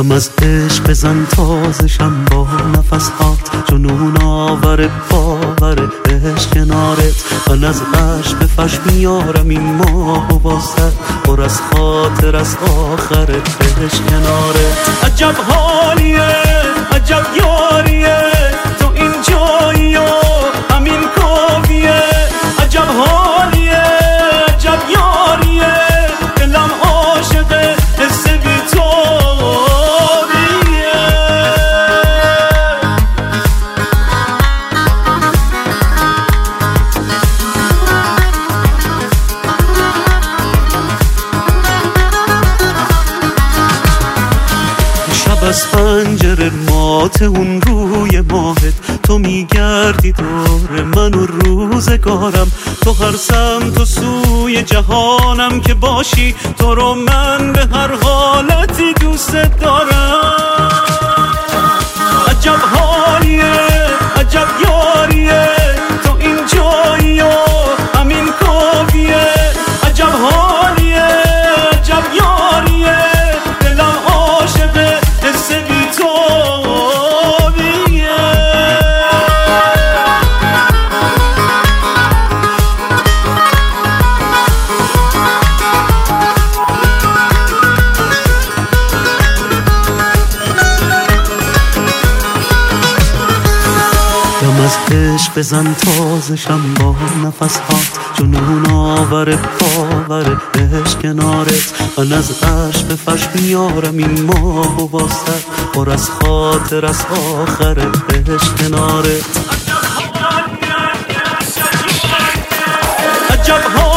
دم از عشق بزن تازشم با نفسات، جنون آور باور عشق کنارت. من از عشق به فش میارم این ماه و واسط، پر از خاطر از آخرت عشق کنارت. عجب حالیه عجب یاریه تو این جایی و همین کافیه. عجب حالیه عجب یاریه دلم عاشقه حس بی تو. از پنجره مات اون روی ماهت، تو میگردی دور من و روزگارم. تو هر سمت و سوی جهانم که باشی، تو رو من به هر حالتی دوست دارم. عجب حالیه عجب یاریه تو این جایی و همین کافیه. عجب حالیه عجب یاریه دلم عاشقه حس بی تو بیه. دم از عشق بزن تازشم با نفسات، جنون آور باور عشق کنارت. من از عشق به فش میارم این ماه و واسط، پر از خاطر از آخرت عشق کنارت. عجب